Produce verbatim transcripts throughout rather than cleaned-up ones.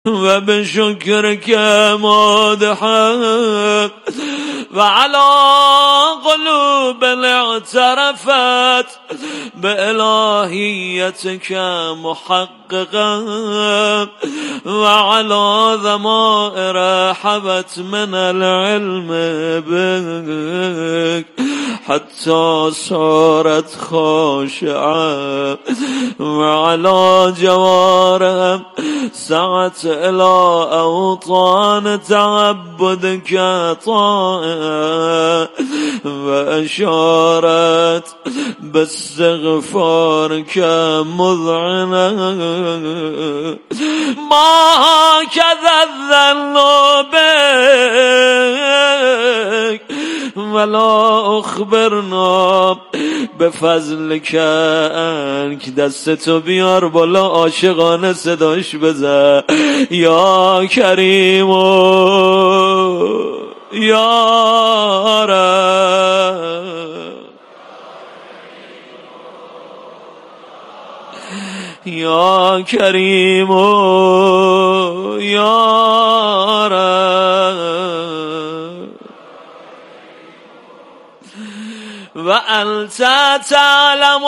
و به شکر که مادحت و علا قلوب اعترفت به الهیت که محققت و علا ضمائر حبت من العلم بك حتی صارت خاشعه و علا جوارم سعت الى اوطان تعبدك طائعه و اشارت باستغفارك مذعنه ما هكذا الظن بك ولا اخبرنا بفضلك انک دستتو بیار بالا عاشقانه صداش بزن یا کریم یا رب یا کریم یا رب و انت تعلم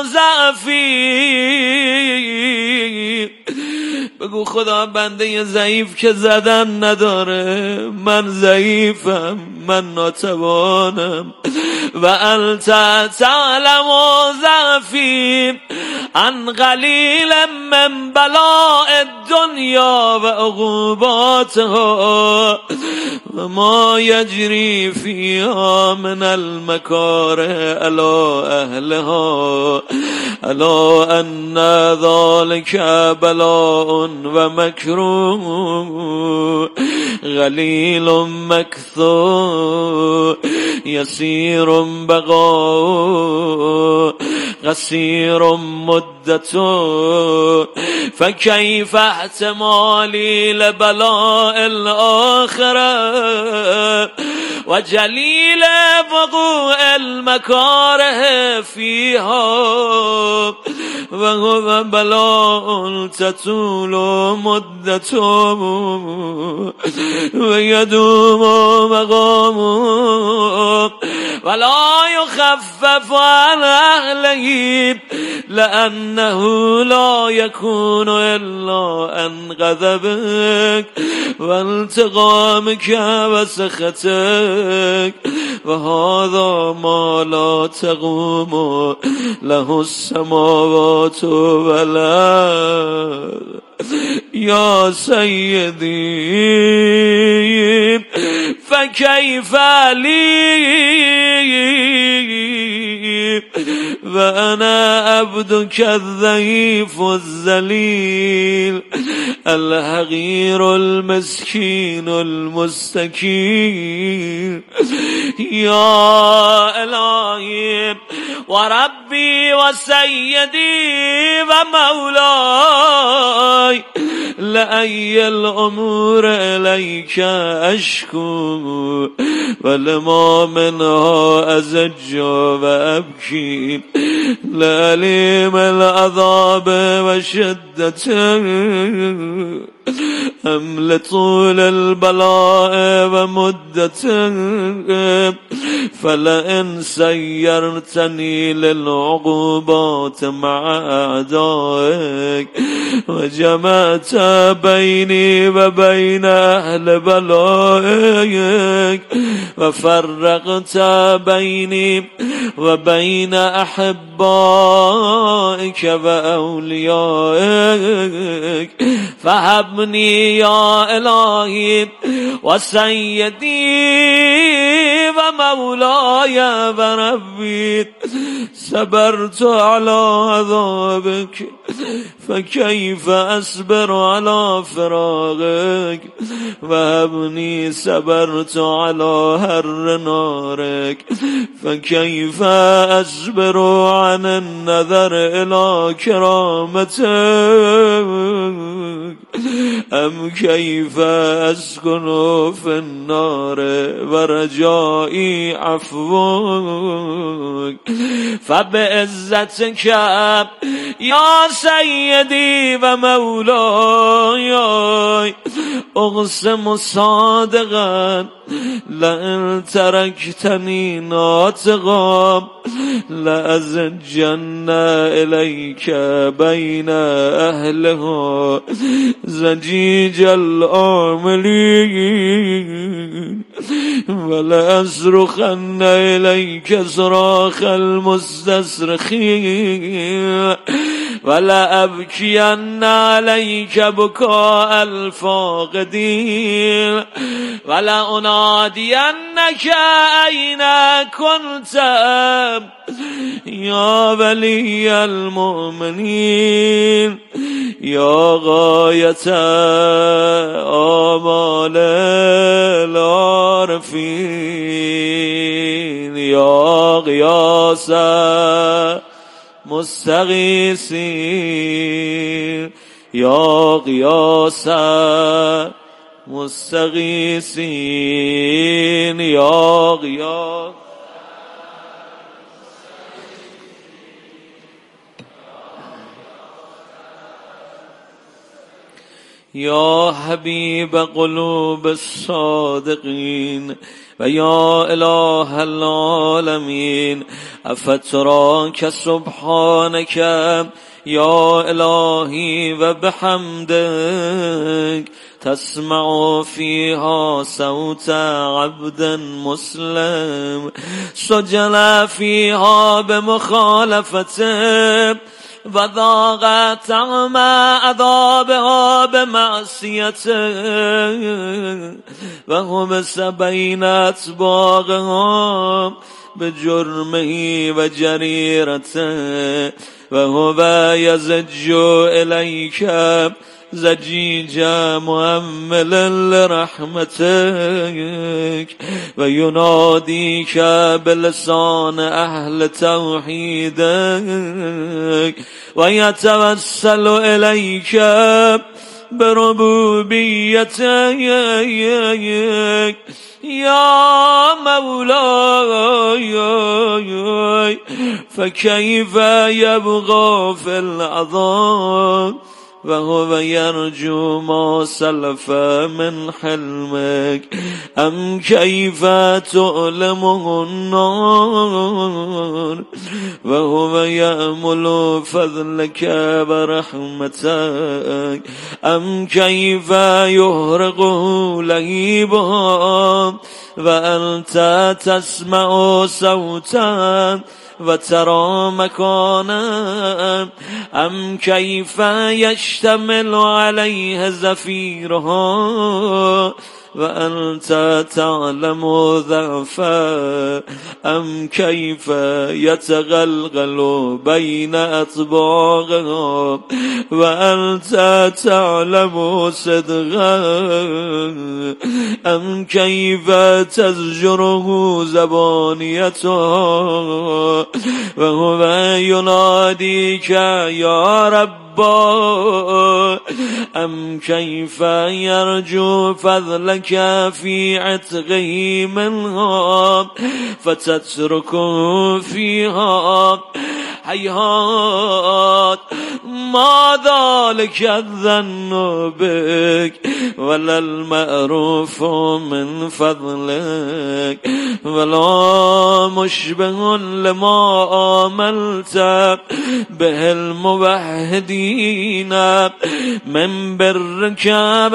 ضعفی بگو خدا بنده ضعیف که زدن نداره، من ضعیفم، من ناتوانم. و انت تعلم ضعفی عن قلیل من بلاء الدنیا و عقوباتها و ما یجری فیها من المکاره علی اهلها الا ان ذلك بلاء و مکروه قلیل مکثور یسیر بقاء قصیر مدته فكيف احتمالي لبلاء الآخرة وجليل وقوع المكاره فيها وهو بلاء تطول مدته ويدوم مقامه ولا يخفف عن أهله لأنه لا يكون إلا عن غضبك وانتقامك وسخطك وهذا ما لا تقوم له السماوات والأرض يا سيدي فكيف لي وأنا عبدك الضعيف الذليل الحقير المسكين المستكين يا إلهي وربي وسيدي ومولاي لأي الأمور إليك أشكو ولما منها أزج وأبكي لأليم العذاب وشدته أم لطول البلاء ومدته فلئن سيرتني للعقوبات مع أعدائك وجمعت بيني وبين أهل بلائك وفرقت بيني وبين أحبائك وأوليائك فهبني يا إلهي وسيدي ومولاي وربي صبرت على عذابك فكيف أصبر على فراقك وهبني صبرت على حر نارك فكيف أصبر عن النظر إلى كرامتك أم كيف أسكن في النار ورجائي عفوك فبعزتك یا سیدی و مولای اقسم صادقا لئن ترکتنی ناطقا لأزجن الیک بین اهلها زجیج العاملین ولأصرخن الیک صراخ المستصرخین ولأبکین علیک بکاء الفاقدین ولأنادینک این کنت یا ولی المؤمنین یا غایت آمال العارفین یا غیاث مستغیثین یا غیاث مستغیثین یا غیاث یا حبیب قلوب الصادقین و یا اله العالمین افتراک سبحانک یا الهی و بحمدک تسمع فيها صوت عبد مسلم سجل فيها بمخالفته وذاق طعم عذابها بمعصيته وهمس بين أطباقها بجرمه وجريرته وهو يزج إليك زجیج مؤمل لرحمتك و ینادیک بلسان اهل توحیدك و یتوسل الیک بربوبیتك یا مولاي فكيف يبغى في العذاب وهو يرجو ما سلف من حلمك أم كيف تؤلمه النار وهو يأمل فضلك ورحمتك أم كيف يهرقه لهيبها وأنت تسمع صوتا و ترى مكانا ام كيف يشتمل عليه زفيرها وأنت تعلم ضعفا أم كيف يتغلغل بين أطباقها وأنت تعلم صدقا أم كيف تزجره زبانيتها وهو يناديك يا رب أم كيف يرجو فضلك في عتقه منها فتتركه فيها هيهات ما ذلك الظن بك ولا المعروف من فضلك ولا مشبه لما آملت به الموحدين من برك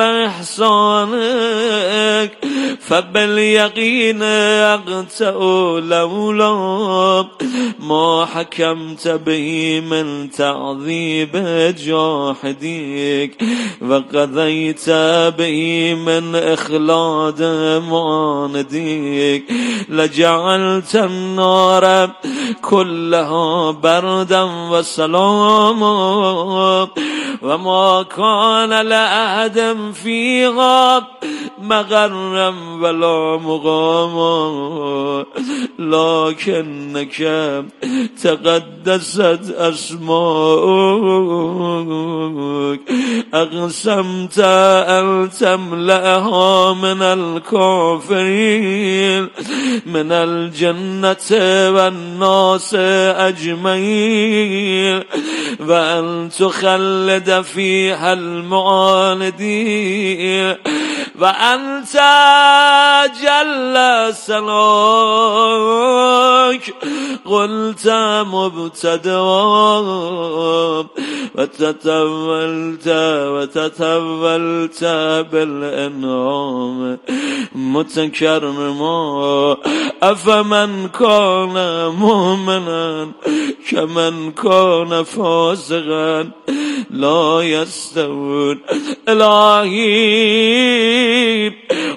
بإحسانك فباليقين أقتأ لولا ما حكمت به من تعذيب جاحديك وقضيت به من إخلاد معانديك لجعلت النار كلها بردا وسلاما وما كان لأحد فيها مغرا ولا مقاما لكنك تقدست أسماؤك أقسمت أن تملأها من الكافرين من الجنة والناس أجمعين وأن تخلد فيها المعاندين وأنت جل ثناك قلت مبتدأ وتتولت وتتولت بالإنعام متكرما أفمن كان مؤمنا كمن كان فاسقا لا يستوون إلهي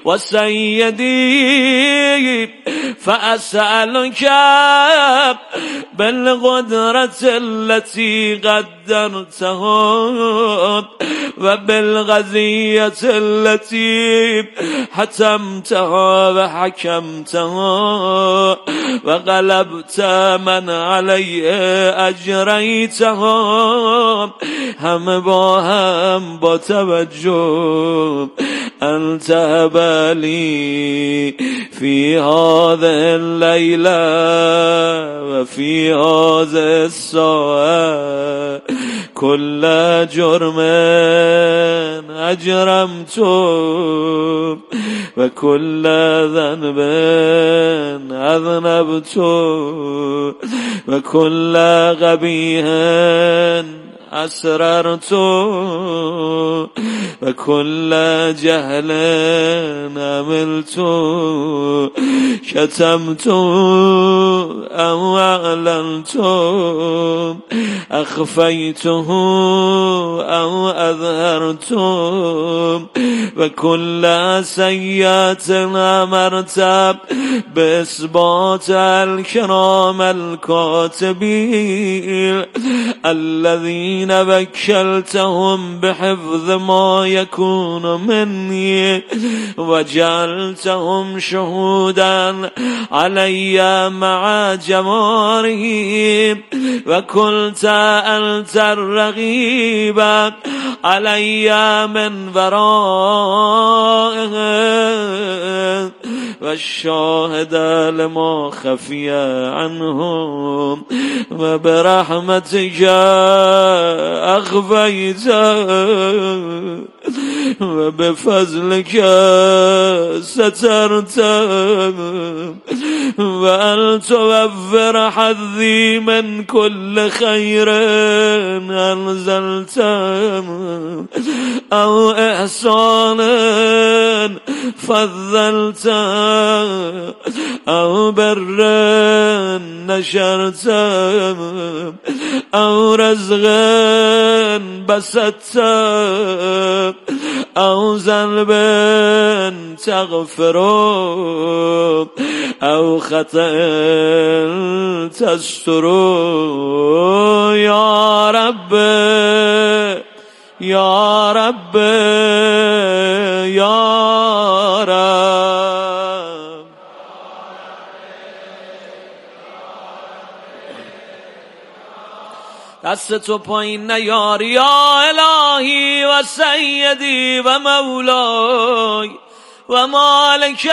وسيدي فأسألك بالقدرة التي قدرتها وبالغزية التي حتمتها وحكمتها وغلبت من عليه أجريتها هم با هم با توجه أن تهب لي في هذه الليلة وفي هذه الساعة كل جرم أجرمته وكل ذنب أذنبته وكل قبيح أسررت وكل جهل عملت شتمت أو أعلنت أخفيته أو أظهرت وكل سيئة أمرت بإثبات الكرام الكاتبين الذين وكلتهم بحفظ ما يكون مني وجعلتهم شهودا علي مع جوارهم وكنت أنت الرقيب علي من ورائهم والشاهد لما خفي عنهم وبرحمتك أخفيت وبفضلك سترت وأن توفر حظي من كل خير أنزلت أو إحسان فضلت أو بر نشرت أو رزق بسطت أو ذنب تغفر أو خطأ تستر يا رب يا رب يا رب دست تو پایین نیار یا الهی و سیدی و مولای و مالک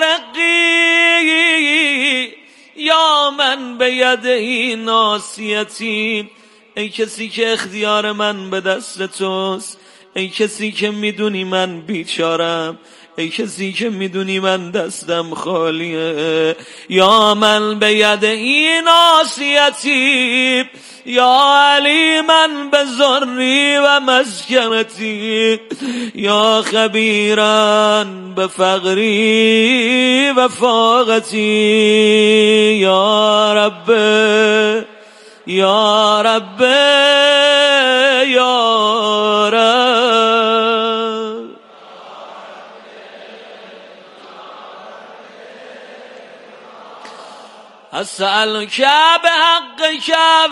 رقی یا من به یده ناصیتی ای کسی که اختیار من به دست توست ای کسی که میدونی من بیچارم ای کسی که میدونی من دستم خالیه یا من به یده ناصیتی یا علی من به ذری و مسکنتی یا خبیران به فقری و فاقتی یا رب یا رب یا رب اسألك بحقك و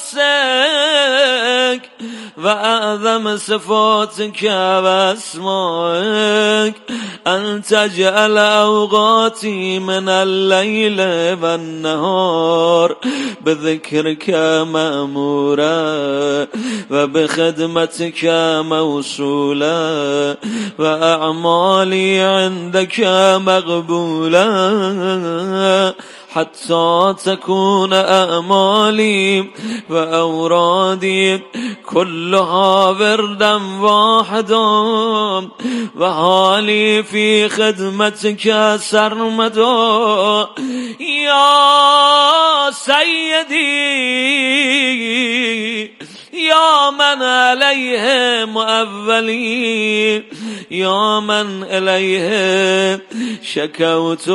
قدسك و اعظم صفاتك و اسمائك أن تجعل أوقاتي من الليل والنهار بذكرك مأمورا وبخدمتك موصولا وأعمالي عندك مقبولا حتى تكون أعمالي وأورادي كلها وردا واحدا وحالي في خدمتك سرمدا يا سيدي يا من عليه مؤولي يا من إليه شكوت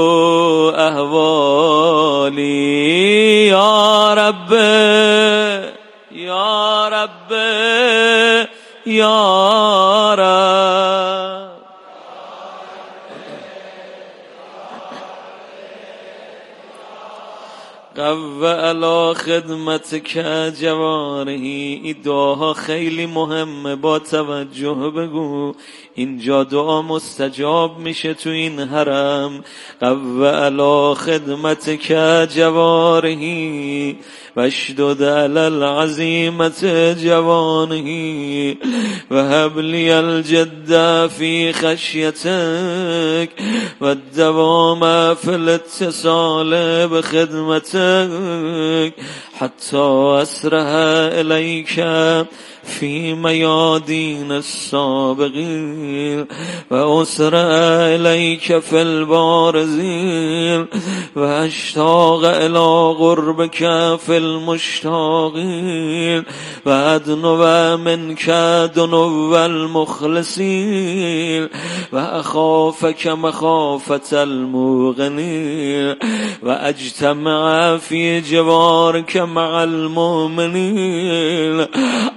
أهوالي يا رب يا رب يا رب قو علی خدمتک جوارحی. این دعاها خیلی مهمه، با توجه بگو. اینجا دعا مستجاب میشه تو این حرم. قو علی خدمتک جوارحی واشدد علی العزیمت جوانحی وهب لی الجد فی خشیتک والدوام فی الاتصال بخدمتک حتی اسرح الیک فی میادین السابقین و اسرع الیک فی البارزین و اشتاق الی قربک فی المشتاقین و ادنو منک دنو المخلصین و اخافک مخافة الموقنین و اجتمع فی جوارک مع المؤمنین.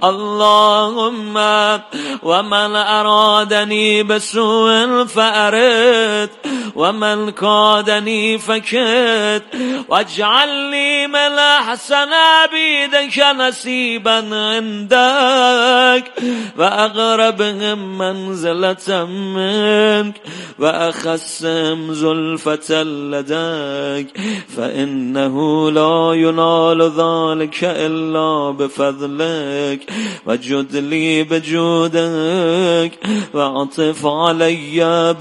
اللهم ومن أرادني بسوء فأرد ومن كادني فكد واجعل لي من أحسن عبيدك نصيبا عندك وأقربهم منزلة منك وأخصهم زلفة لديك فإنه لا ينال ذلك إلا بفضلك وجد لي بجودك وعطف علي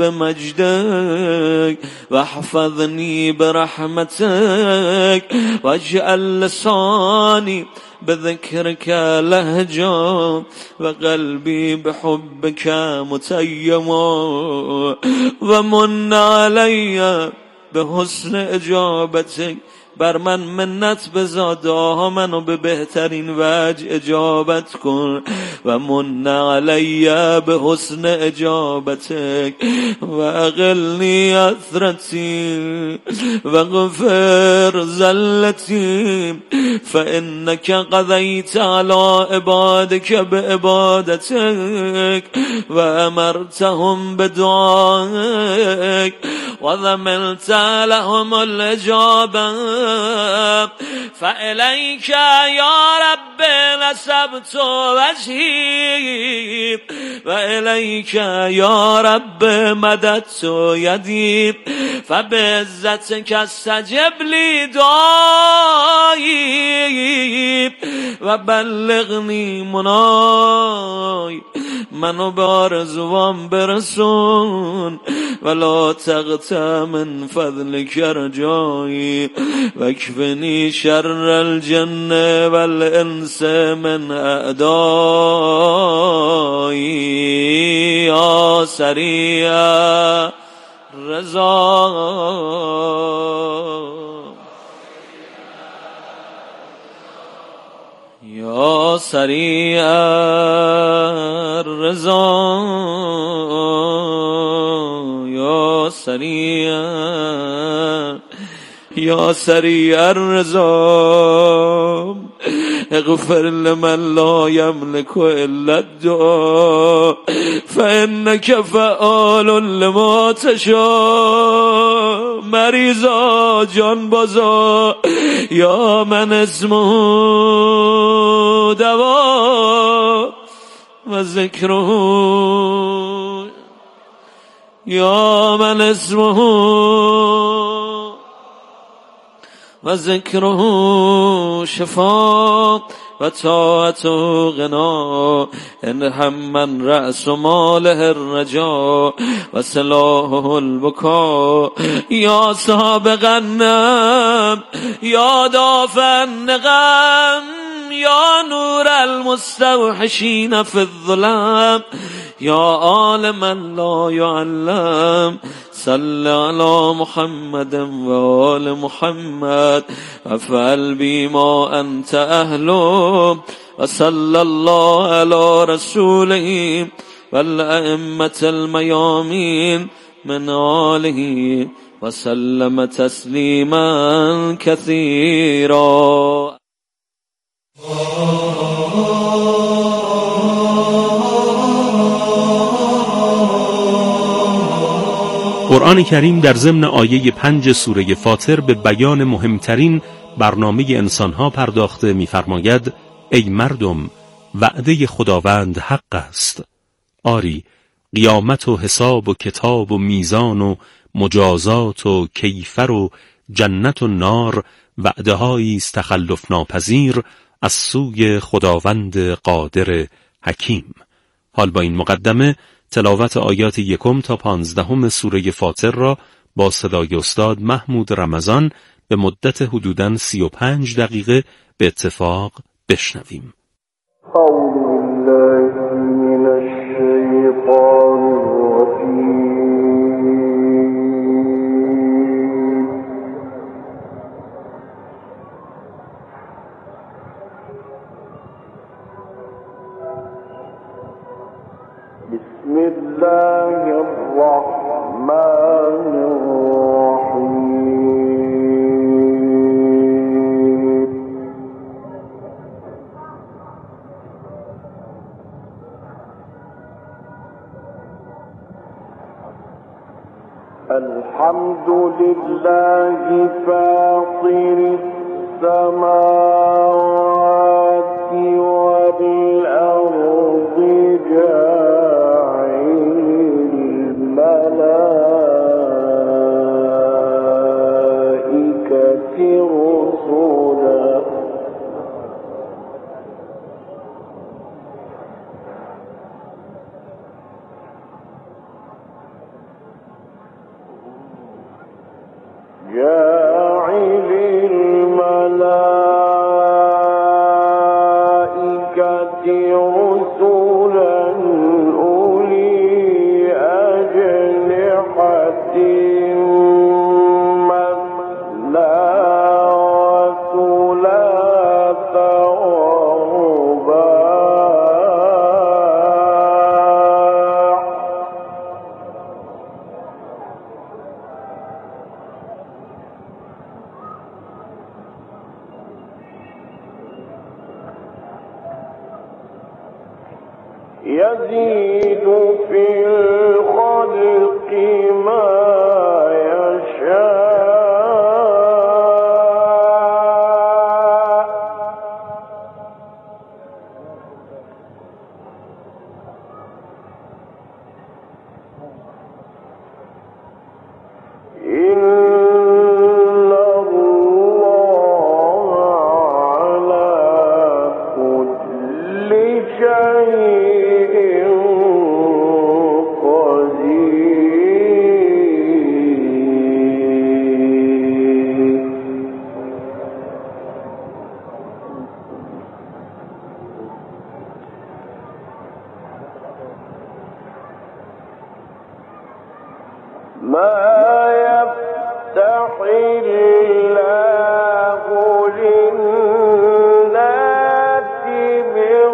بمجدك واحفظني برحمتك واجعل لساني بذكرك لهجا وقلبي بحبك متيما ومن علي بحسن اجابتك. بر من منت بزا، دعاها منو به بهترین وجه اجابت کن. و من علی به حسن اجابتک و اقلنی اثرتی و غفر زلتی فانک قضیت علی عبادک بعبادتک و امرتهم بدعائک و ضمنت لهم الاجابه فإليك يا رب نسبت وجهي وإليك يا رب مددت يدي فبعزتك استجب لي دعائي وبلغني مناي. منو بارزوام برسون ولا تغتى من فضلك رجائي واكفني شر الجن والإنس من أعدائي يا سريع الرضا يا سريع الرضا يا سريع يا سريع الرضا اغفر لمن لا يملك إلا الدعاء فإنك فعال لما تشاء. مریضا جان بازا یا من اسمه دوا و ذکره يا من اسمه وذكره شفاء وطاعته غنا إن هم من رأس ماله الرجاء وسلاحه البكاء يا سابق النعم يا دافع النقم يا نور المستوحشين في الظلام يا عالما لا يعلم صل على محمد وآل محمد وافعل بما أنت أهله وصلى الله على رسوله والأئمة الميامين من آله وسلم تسليما كثيرا. قرآن کریم در ضمن آیه پنج سوره فاطر به بیان مهمترین برنامه انسانها پرداخته می‌فرماید ای مردم وعده خداوند حق است. آری قیامت و حساب و کتاب و میزان و مجازات و کیفر و جنت و نار وعده هایی است تخلف ناپذیر از سوی خداوند قادر حکیم. حال با این مقدمه تلاوت آیات یکم تا پانزدهم سوره فاطر را با صدای استاد محمود رمضان به مدت حدوداً سی و پنج دقیقه به اتفاق بشنویم. اعوذ بالله من الشیطان الرجیم. بسم الله الرحمن الرحیم. الحمد لله فاطر السماوات والأرض جاعل الملائكة رسلا جاعل الملائكة رسلا أولي أجنحة مثنى وثلاث ورباع يزيد في الخلق ما يشاء إن الله على كل شيء ما يفتح الله للناس من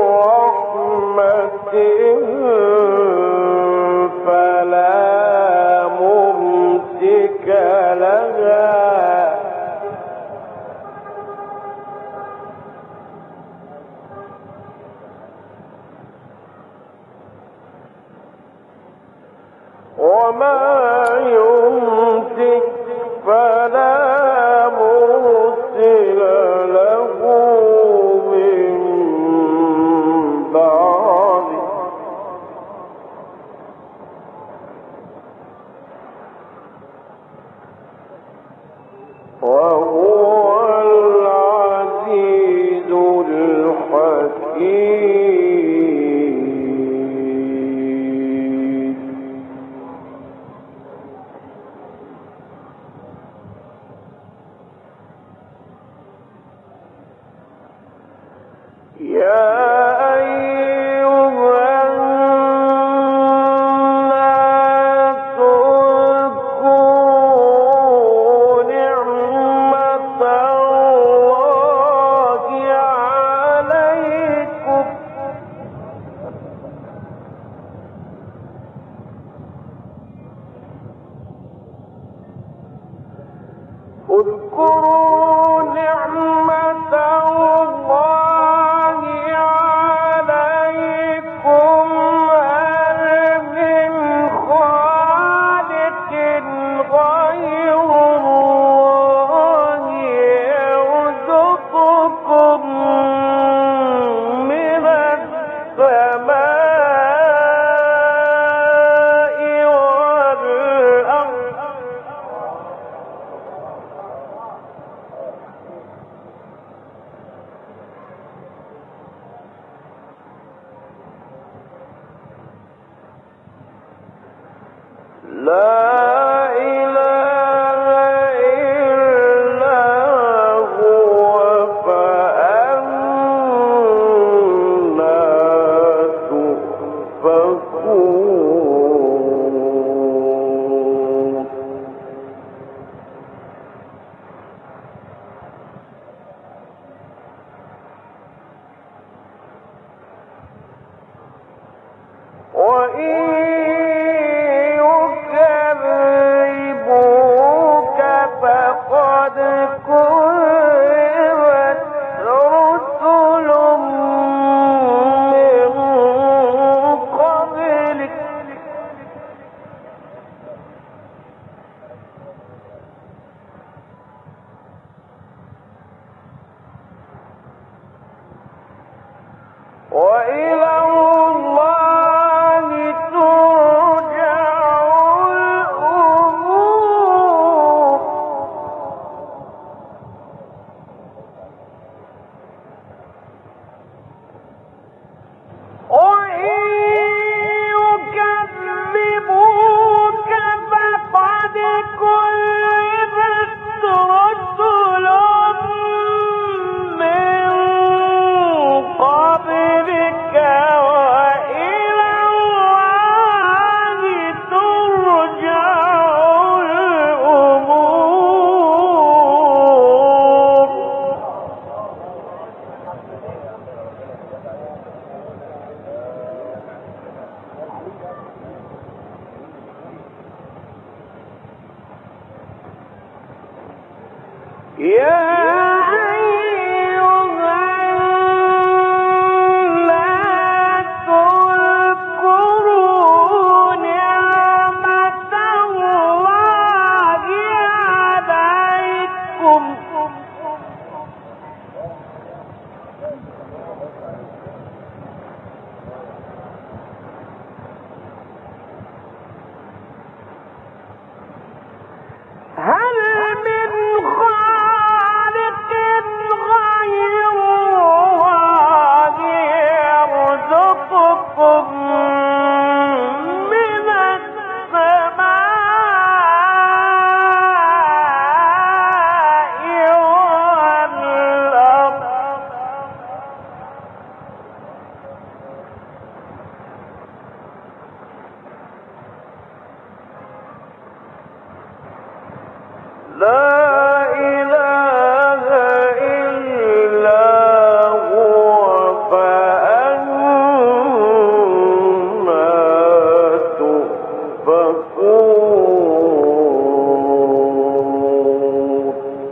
رحمة فلا ممسك لها وما يمسك فلا مرسل له من بعده وهو العزيز الحكيم. يا اذكروا نعمة الله عليكم هل من خالق غير الله يرزقكم من السماء والأرض لا إله إلا هو فأنا تؤفكون. وإن فقد كذبت رسل من قبلك وإلى الله ترجع الأمور. وإن يكذبوك فقد كذبت رسل من قبلك وإلى الله ترجع الأمور. يا أيها الناس اذكروا نعمة الله عليكم هل من خالق غير الله يرزقكم من السماء والأرض لا إله إلا هو فأنا تؤفكون.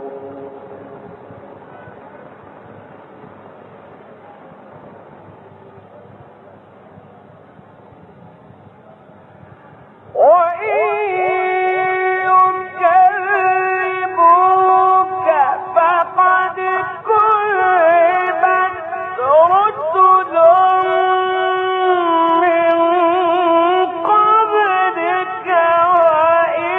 وإن يكذبوك فقد كذبت رسل من قبلك وإلى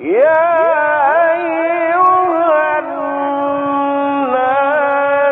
يا